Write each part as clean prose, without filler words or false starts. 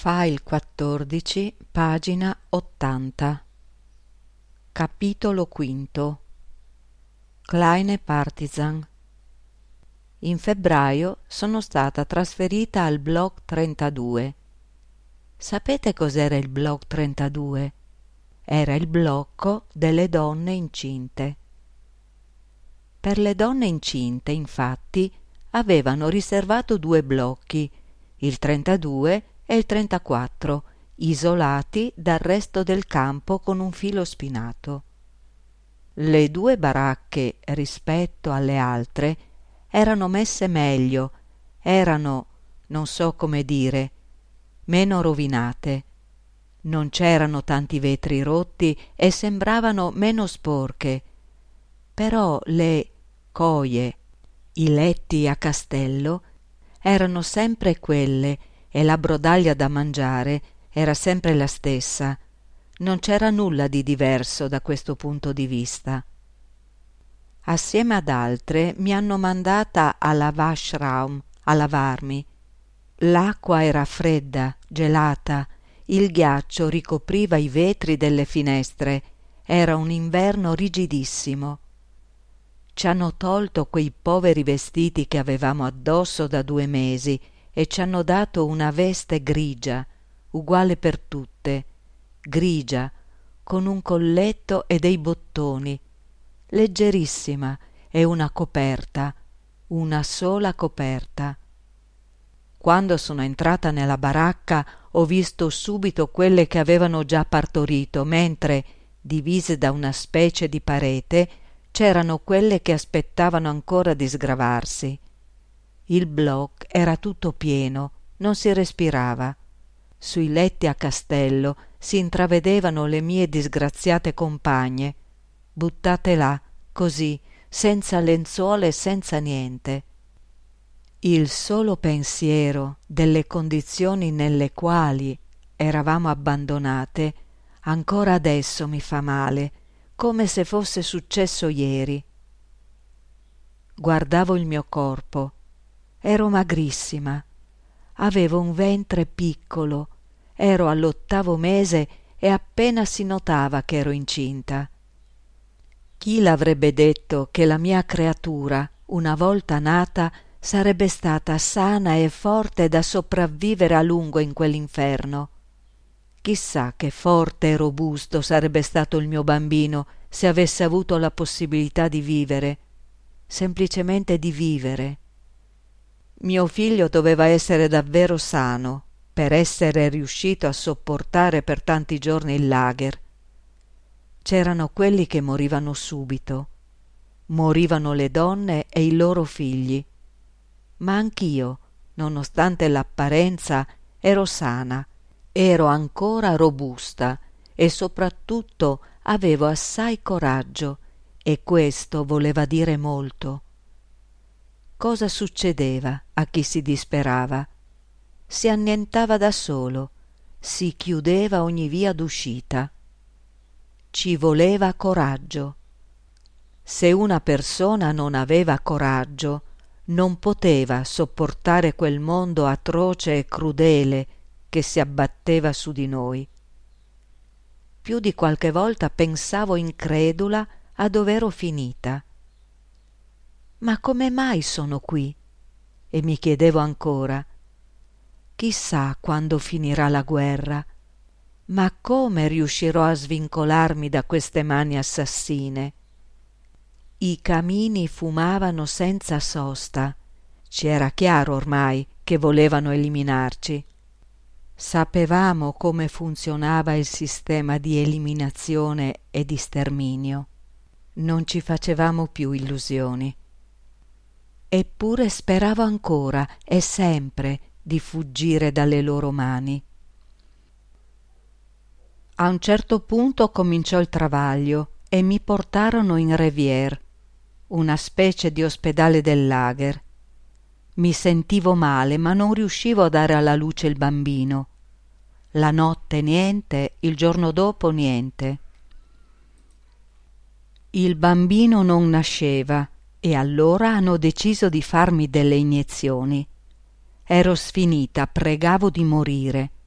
File 14, pagina 80. Capitolo V. Kleine Partisan. In febbraio sono stata trasferita al Block 32. Sapete cos'era il Block 32? Era il blocco delle donne incinte. Per le donne incinte, infatti, avevano riservato 2 blocchi, il 32 e il 34, isolati dal resto del campo con un filo spinato. Le 2 baracche, rispetto alle altre, erano messe meglio, erano, non so come dire, meno rovinate. Non c'erano tanti vetri rotti e sembravano meno sporche, però le coie, i letti a castello, erano sempre quelle e la brodaglia da mangiare era sempre la stessa. Non c'era nulla di diverso da questo punto di vista. Assieme ad altre mi hanno mandata alla Washraum a lavarmi. L'acqua era fredda, gelata, il ghiaccio ricopriva i vetri delle finestre, era un inverno rigidissimo. Ci hanno tolto quei poveri vestiti che avevamo addosso da 2 mesi e ci hanno dato una veste grigia, uguale per tutte, grigia, con un colletto e dei bottoni, leggerissima, e una coperta, una sola coperta. Quando sono entrata nella baracca ho visto subito quelle che avevano già partorito, mentre, divise da una specie di parete, c'erano quelle che aspettavano ancora di sgravarsi. Il block era tutto pieno, non si respirava. Sui letti a castello si intravedevano le mie disgraziate compagne, buttate là, così, senza lenzuola e senza niente. Il solo pensiero delle condizioni nelle quali eravamo abbandonate ancora adesso mi fa male, come se fosse successo ieri. Guardavo il mio corpo. Ero magrissima, avevo un ventre piccolo, ero all'8° mese e appena si notava che ero incinta. Chi l'avrebbe detto che la mia creatura, una volta nata, sarebbe stata sana e forte da sopravvivere a lungo in quell'inferno? Chissà che forte e robusto sarebbe stato il mio bambino se avesse avuto la possibilità di vivere, semplicemente di vivere. Mio figlio doveva essere davvero sano per essere riuscito a sopportare per tanti giorni il lager. C'erano quelli che morivano subito, morivano le donne e i loro figli, ma anch'io, nonostante l'apparenza, ero sana, ero ancora robusta e soprattutto avevo assai coraggio, e questo voleva dire molto. Cosa succedeva a chi si disperava? Si annientava da solo, si chiudeva ogni via d'uscita. Ci voleva coraggio. Se una persona non aveva coraggio, non poteva sopportare quel mondo atroce e crudele che si abbatteva su di noi. Più di qualche volta pensavo incredula a dov'ero finita. Ma come mai sono qui? E mi chiedevo ancora, chissà quando finirà la guerra, ma come riuscirò a svincolarmi da queste mani assassine? I camini fumavano senza sosta, ci era chiaro ormai che volevano eliminarci. Sapevamo come funzionava il sistema di eliminazione e di sterminio. Non ci facevamo più illusioni. Eppure speravo ancora e sempre di fuggire dalle loro mani. A un certo punto cominciò il travaglio e mi portarono in Revier, una specie di ospedale del lager. Mi sentivo male, ma non riuscivo a dare alla luce il bambino. La notte niente, il giorno dopo niente. Il bambino non nasceva e allora hanno deciso di farmi delle iniezioni. Ero sfinita, pregavo di morire.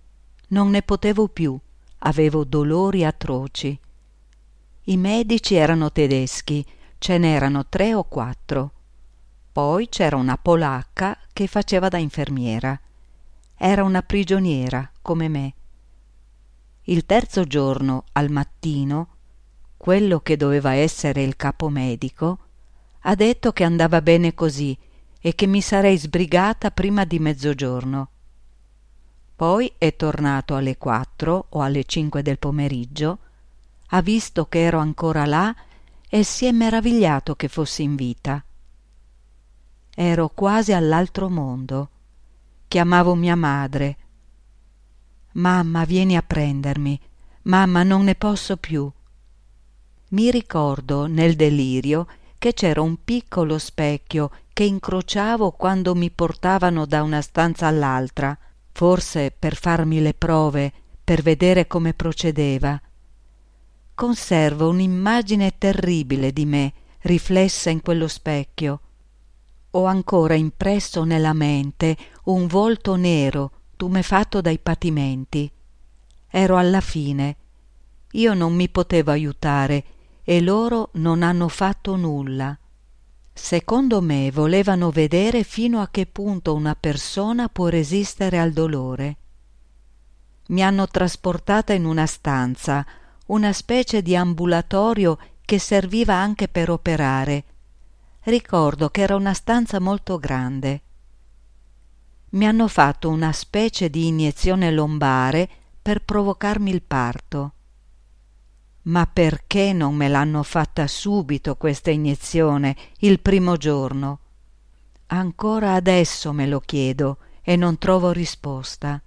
Non ne potevo più, avevo dolori atroci. I medici erano tedeschi, ce n'erano 3 o 4. Poi c'era una polacca che faceva da infermiera. Era una prigioniera, come me. Il terzo giorno, al mattino, quello che doveva essere il capo medico ha detto che andava bene così e che mi sarei sbrigata prima di mezzogiorno. Poi è tornato alle 4 o alle 5 del pomeriggio, ha visto che ero ancora là e si è meravigliato che fossi in vita. Ero quasi all'altro mondo. Chiamavo mia madre. «Mamma, vieni a prendermi. Mamma, non ne posso più». Mi ricordo, nel delirio, che c'era un piccolo specchio che incrociavo quando mi portavano da una stanza all'altra, forse per farmi le prove, per vedere come procedeva. Conservo un'immagine terribile di me riflessa in quello specchio. Ho ancora impresso nella mente un volto nero tumefatto dai patimenti. Ero alla fine. Io non mi potevo aiutare e loro non hanno fatto nulla. Secondo me volevano vedere fino a che punto una persona può resistere al dolore. Mi hanno trasportata in una stanza, una specie di ambulatorio che serviva anche per operare. Ricordo che era una stanza molto grande. Mi hanno fatto una specie di iniezione lombare per provocarmi il parto. Ma perché non me l'hanno fatta subito questa iniezione, il primo giorno? Ancora adesso me lo chiedo e non trovo risposta.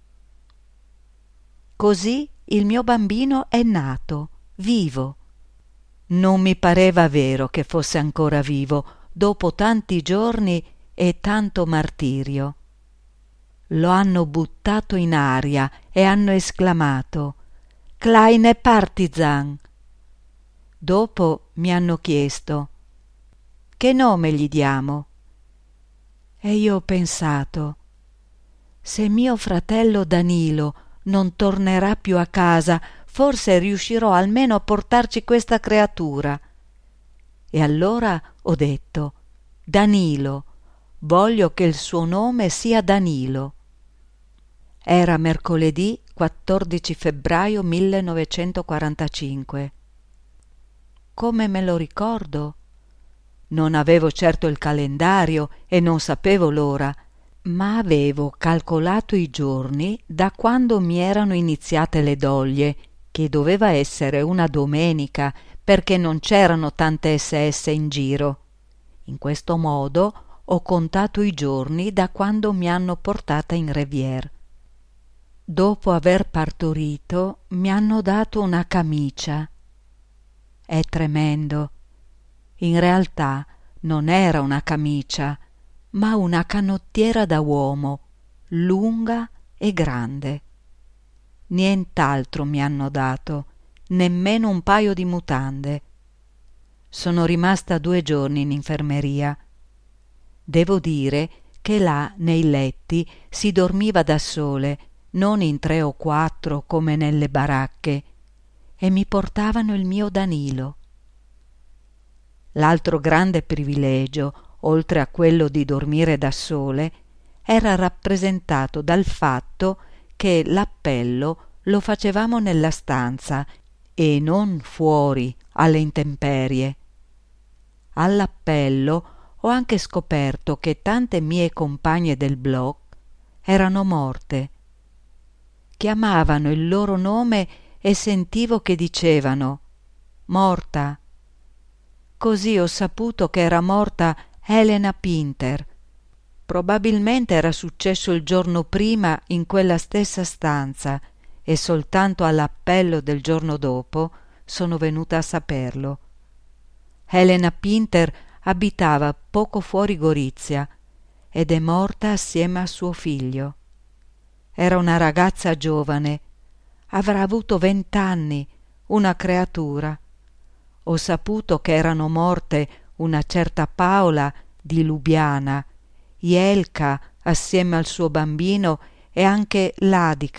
Così il mio bambino è nato, vivo. Non mi pareva vero che fosse ancora vivo, dopo tanti giorni e tanto martirio. Lo hanno buttato in aria e hanno esclamato «Kleine Partisan!». Dopo mi hanno chiesto «Che nome gli diamo?». E io ho pensato «Se mio fratello Danilo non tornerà più a casa, forse riuscirò almeno a portarci questa creatura». E allora ho detto «Danilo, voglio che il suo nome sia Danilo». Era mercoledì 14 febbraio 1945. Come me lo ricordo? Non avevo certo il calendario e non sapevo l'ora, ma avevo calcolato i giorni da quando mi erano iniziate le doglie, che doveva essere una domenica perché non c'erano tante SS in giro. In questo modo ho contato i giorni da quando mi hanno portata in Revier. Dopo aver partorito mi hanno dato una camicia. È tremendo. In realtà non era una camicia, ma una canottiera da uomo, lunga e grande. Nient'altro mi hanno dato, nemmeno un paio di mutande. Sono rimasta 2 giorni in infermeria. Devo dire che là nei letti si dormiva da sole, non in 3 o 4 come nelle baracche, e mi portavano il mio Danilo. L'altro grande privilegio, oltre a quello di dormire da sole, era rappresentato dal fatto che l'appello lo facevamo nella stanza e non fuori alle intemperie. All'appello ho anche scoperto che tante mie compagne del blog erano morte. Chiamavano il loro nome e sentivo che dicevano «morta». Così ho saputo che era morta Helena Pinter. Probabilmente era successo il giorno prima in quella stessa stanza e soltanto all'appello del giorno dopo sono venuta a saperlo. Helena Pinter abitava poco fuori Gorizia ed è morta assieme a suo figlio. Era una ragazza giovane, avrà avuto 20 anni, una creatura. Ho saputo che erano morte una certa Paola di Lubiana, Jelka assieme al suo bambino e anche Ladica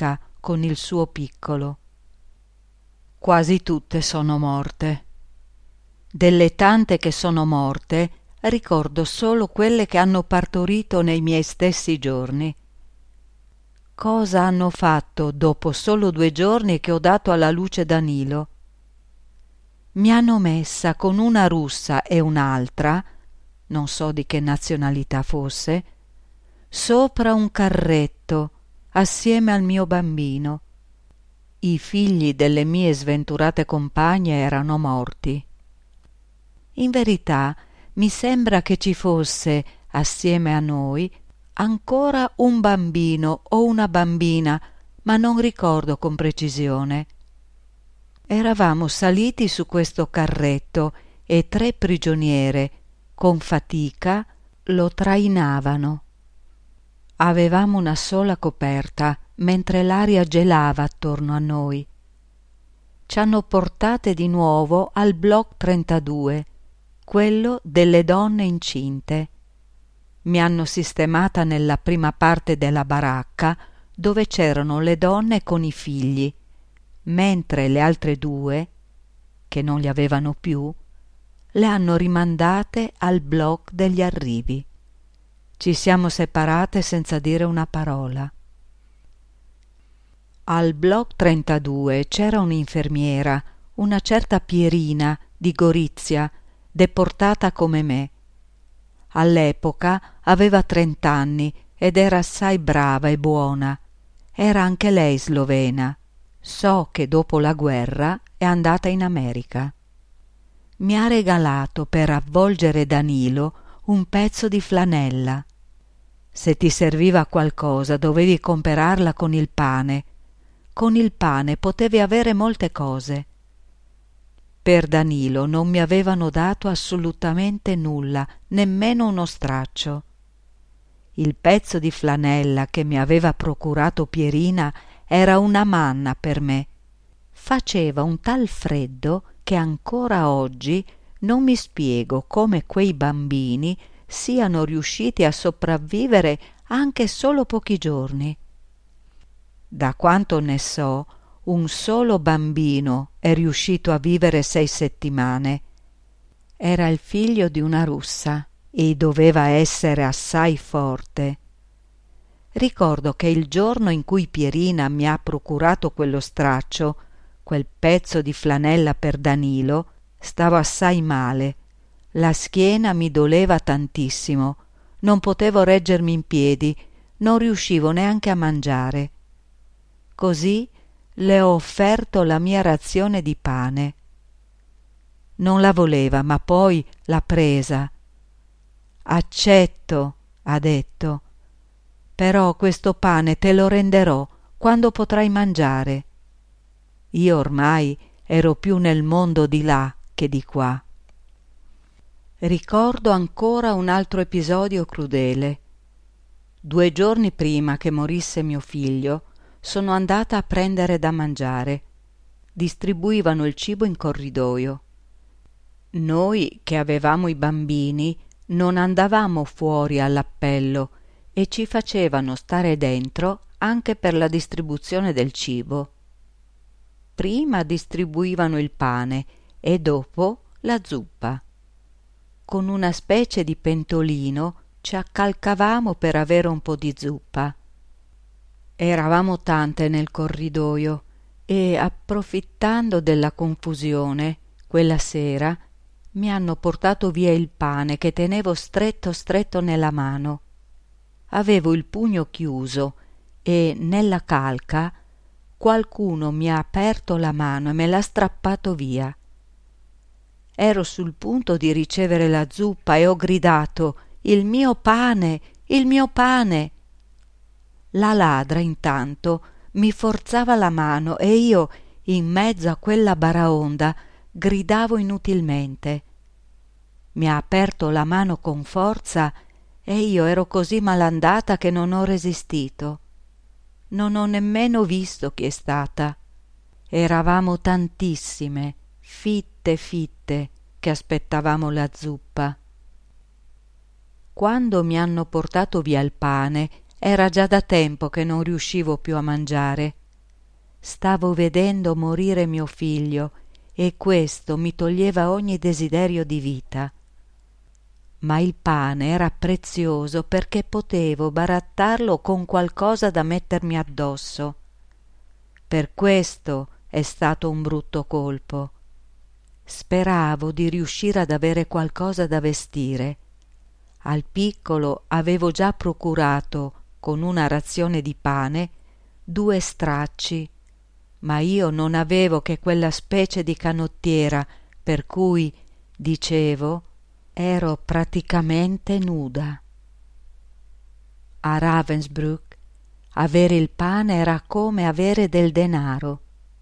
con il suo piccolo. Quasi tutte sono morte. Delle tante che sono morte, ricordo solo quelle che hanno partorito nei miei stessi giorni. Cosa hanno fatto dopo solo 2 giorni che ho dato alla luce Danilo? Mi hanno messa con una russa e un'altra, non so di che nazionalità fosse, sopra un carretto assieme al mio bambino. I figli delle mie sventurate compagne erano morti. In verità mi sembra che ci fosse, assieme a noi, ancora un bambino o una bambina, ma non ricordo con precisione. Eravamo saliti su questo carretto e 3 prigioniere, con fatica, lo trainavano. Avevamo una sola coperta, mentre l'aria gelava attorno a noi. Ci hanno portate di nuovo al Block 32, quello delle donne incinte. Mi hanno sistemata nella prima parte della baracca, dove c'erano le donne con i figli, mentre le altre 2, che non li avevano più, le hanno rimandate al Block degli arrivi. Ci siamo separate senza dire una parola. Al Block 32 c'era un'infermiera, una certa Pierina di Gorizia, deportata come me. All'epoca aveva 30 anni ed era assai brava e buona. Era anche lei slovena. So che dopo la guerra è andata in America. Mi ha regalato per avvolgere Danilo un pezzo di flanella. Se ti serviva qualcosa dovevi comperarla con il pane. Con il pane potevi avere molte cose. Per Danilo non mi avevano dato assolutamente nulla, nemmeno uno straccio. Il pezzo di flanella che mi aveva procurato Pierina era una manna per me. Faceva un tal freddo che ancora oggi non mi spiego come quei bambini siano riusciti a sopravvivere anche solo pochi giorni. Da quanto ne so, un solo bambino è riuscito a vivere 6 settimane. Era il figlio di una russa e doveva essere assai forte. Ricordo che il giorno in cui Pierina mi ha procurato quello straccio, quel pezzo di flanella per Danilo, stavo assai male. La schiena mi doleva tantissimo, non potevo reggermi in piedi, non riuscivo neanche a mangiare. Così le ho offerto la mia razione di pane. Non la voleva, ma poi l'ha presa. Accetto, ha detto, però questo pane te lo renderò quando potrai mangiare. Io ormai ero più nel mondo di là che di qua. Ricordo ancora un altro episodio crudele. 2 giorni prima che morisse mio figlio, sono andata a prendere da mangiare. Distribuivano il cibo in corridoio. Noi, che avevamo i bambini, non andavamo fuori all'appello e ci facevano stare dentro anche per la distribuzione del cibo. Prima distribuivano il pane e dopo la zuppa. Con una specie di pentolino ci accalcavamo per avere un po' di zuppa. Eravamo tante nel corridoio e, approfittando della confusione, quella sera mi hanno portato via il pane che tenevo stretto stretto nella mano. Avevo il pugno chiuso e nella calca qualcuno mi ha aperto la mano e me l'ha strappato via. Ero sul punto di ricevere la zuppa e ho gridato: «Il mio pane! Il mio pane!» La ladra intanto mi forzava la mano e io, in mezzo a quella baraonda, gridavo inutilmente. Mi ha aperto la mano con forza e io ero così malandata che non ho resistito. Non ho nemmeno visto chi è stata. Eravamo tantissime, fitte fitte, che aspettavamo la zuppa. Quando mi hanno portato via il pane, era già da tempo che non riuscivo più a mangiare. Stavo vedendo morire mio figlio e questo mi toglieva ogni desiderio di vita. Ma il pane era prezioso perché potevo barattarlo con qualcosa da mettermi addosso. Per questo è stato un brutto colpo. Speravo di riuscire ad avere qualcosa da vestire. Al piccolo avevo già procurato, con una razione di pane, 2 stracci, ma io non avevo che quella specie di canottiera, per cui, dicevo, ero praticamente nuda. A Ravensbrück avere il pane era come avere del denaro.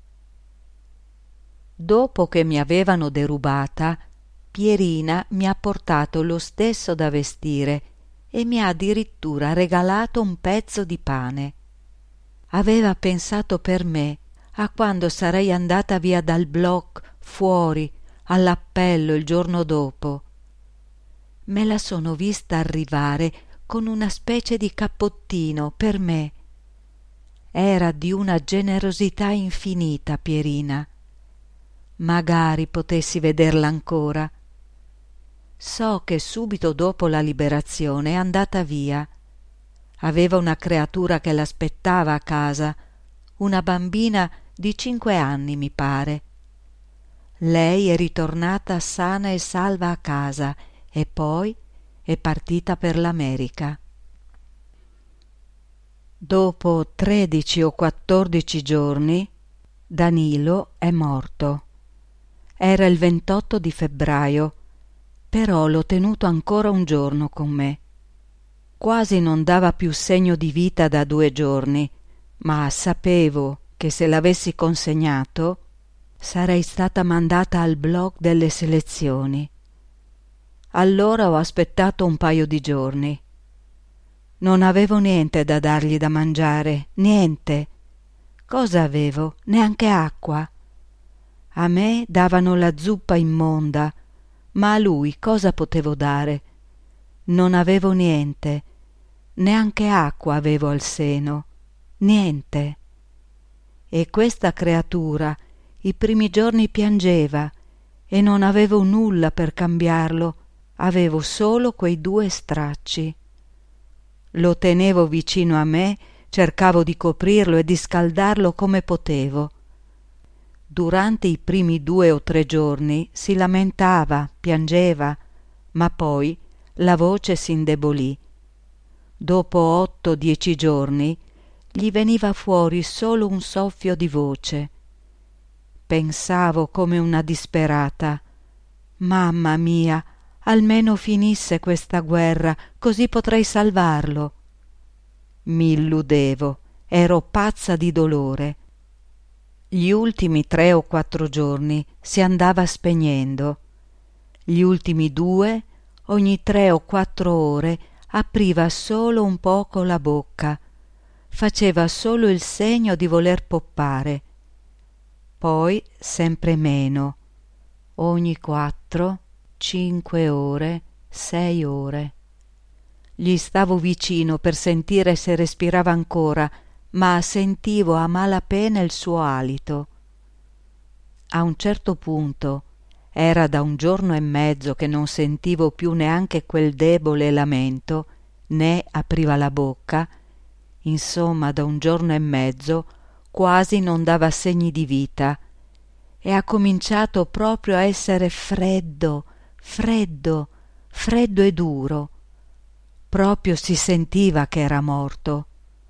Dopo che mi avevano derubata, Pierina mi ha portato lo stesso da vestire e mi ha addirittura regalato un pezzo di pane. Aveva pensato per me a quando sarei andata via dal blocco, fuori, all'appello il giorno dopo. Me la sono vista arrivare con una specie di cappottino per me. Era di una generosità infinita, Pierina. Magari potessi vederla ancora. So che subito dopo la liberazione è andata via. Aveva una creatura che l'aspettava a casa, una bambina di 5 anni, mi pare. Lei è ritornata sana e salva a casa e poi è partita per l'America. Dopo 13 o 14 giorni Danilo è morto. Era il 28 di febbraio, però l'ho tenuto ancora un giorno con me. Quasi non dava più segno di vita da 2 giorni, ma sapevo che se l'avessi consegnato sarei stata mandata al blocco delle selezioni. Allora ho aspettato un paio di giorni. Non avevo niente da dargli da mangiare, niente. Cosa avevo? Neanche acqua. A me davano la zuppa immonda, ma a lui cosa potevo dare? Non avevo niente, neanche acqua avevo al seno, niente. E questa creatura i primi giorni piangeva e non avevo nulla per cambiarlo, avevo solo quei 2 stracci. Lo tenevo vicino a me, cercavo di coprirlo e di scaldarlo come potevo. Durante i primi 2 o 3 giorni si lamentava, piangeva, ma poi la voce si indebolì. Dopo 8-10 giorni gli veniva fuori solo un soffio di voce. Pensavo come una disperata: mamma mia, almeno finisse questa guerra, così potrei salvarlo. Mi illudevo, ero pazza di dolore. Gli ultimi 3 o 4 giorni si andava spegnendo. Gli ultimi 2, ogni 3 o 4 ore, apriva solo un poco la bocca. Faceva solo il segno di voler poppare. Poi sempre meno. Ogni 4, 5 ore, 6 ore. Gli stavo vicino per sentire se respirava ancora, ma sentivo a malapena il suo alito. A un certo punto, era da 1 giorno e mezzo che non sentivo più neanche quel debole lamento, né apriva la bocca, insomma da 1 giorno e mezzo quasi non dava segni di vita, e ha cominciato proprio a essere freddo, freddo, freddo e duro. Proprio si sentiva che era morto.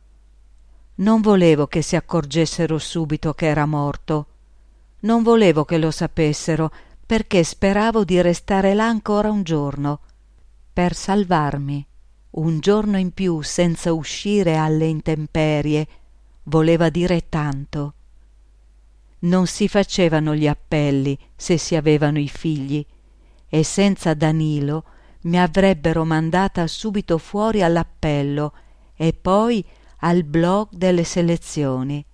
Non volevo che si accorgessero subito che era morto. Non volevo che lo sapessero, perché speravo di restare là ancora 1 giorno, per salvarmi. 1 giorno in più senza uscire alle intemperie voleva dire tanto. Non si facevano gli appelli se si avevano i figli, e senza Danilo mi avrebbero mandata subito fuori all'appello e poi al blocco delle selezioni.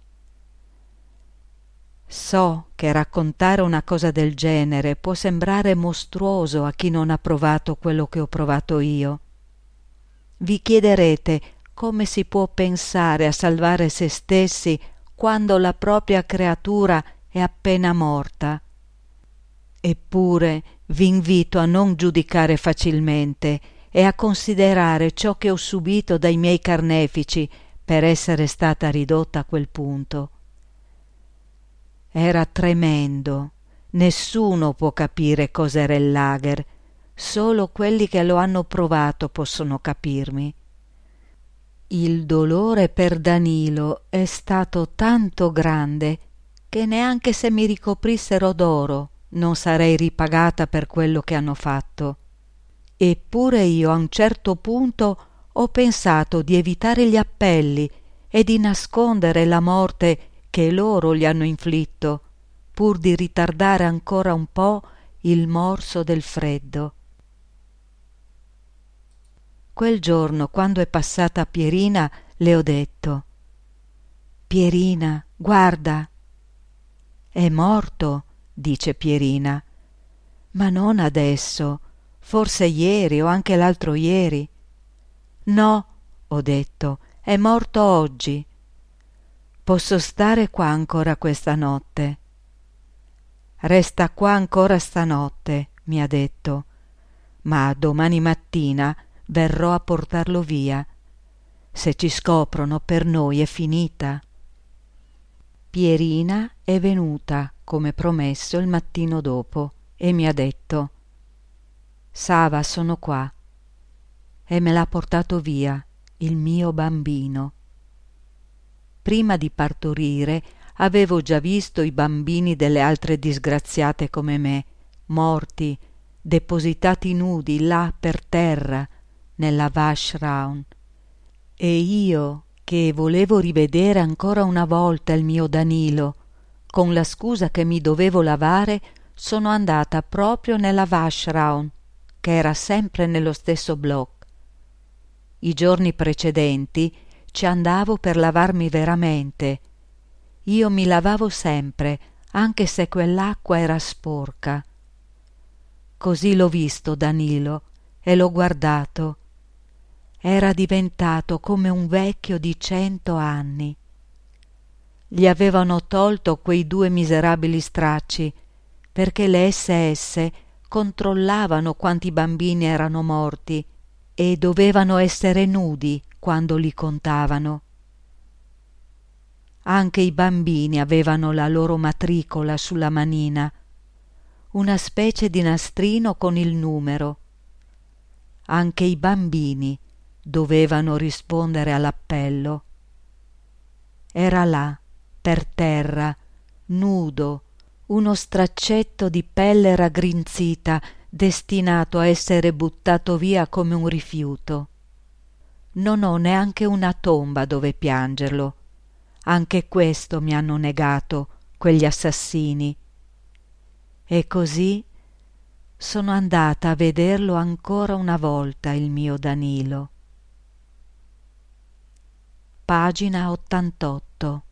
So che raccontare una cosa del genere può sembrare mostruoso a chi non ha provato quello che ho provato io. Vi chiederete come si può pensare a salvare se stessi quando la propria creatura è appena morta. Eppure vi invito a non giudicare facilmente e a considerare ciò che ho subito dai miei carnefici per essere stata ridotta a quel punto. Era tremendo, nessuno può capire cos'era il lager, solo quelli che lo hanno provato possono capirmi. Il dolore per Danilo è stato tanto grande che neanche se mi ricoprissero d'oro non sarei ripagata per quello che hanno fatto. Eppure io a un certo punto ho pensato di evitare gli appelli e di nascondere la morte che loro gli hanno inflitto, pur di ritardare ancora un po' il morso del freddo. Quel giorno, quando è passata Pierina, le ho detto: «Pierina, guarda!» «È morto», dice Pierina. «Ma non adesso, forse ieri o anche l'altro ieri». «No», ho detto, «è morto oggi. Posso stare qua ancora questa notte?» «Resta qua ancora stanotte», mi ha detto, «ma domani mattina verrò a portarlo via. Se ci scoprono, per noi è finita». Pierina è venuta, come promesso, il mattino dopo e mi ha detto: «Sava, sono qua», e me l'ha portato via, il mio bambino. Prima di partorire avevo già visto i bambini delle altre disgraziate come me, morti, depositati nudi là per terra, nella Washraun, e io, che volevo rivedere ancora una volta il mio Danilo, con la scusa che mi dovevo lavare, sono andata proprio nella Washraun, che era sempre nello stesso block. I giorni precedenti ci andavo per lavarmi veramente. Io mi lavavo sempre, anche se quell'acqua era sporca. Così l'ho visto Danilo e l'ho guardato. Era diventato come un vecchio di 100 anni. Gli avevano tolto quei 2 miserabili stracci perché le SS controllavano quanti bambini erano morti e dovevano essere nudi quando li contavano. Anche i bambini avevano la loro matricola sulla manina, una specie di nastrino con il numero. Anche i bambini dovevano rispondere all'appello. Era là, per terra, nudo, uno straccetto di pelle raggrinzita, destinato a essere buttato via come un rifiuto. Non ho neanche una tomba dove piangerlo. Anche questo mi hanno negato quegli assassini. E così sono andata a vederlo ancora una volta, il mio Danilo. Pagina 88.